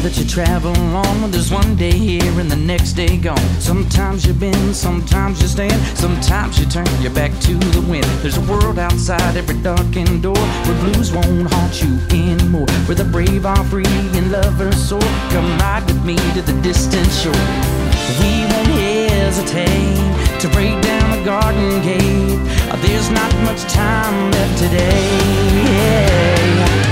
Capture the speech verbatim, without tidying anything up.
that you travel on. There's one day here and the next day gone. Sometimes you bend, sometimes you stand, sometimes you turn your back to the wind. There's a world outside every darkened door where blues won't haunt you anymore, where the brave are free and lovers soar. Come ride with me to the distant shore. We won't hesitate to break down the garden gate. There's not much time left today. Yeah.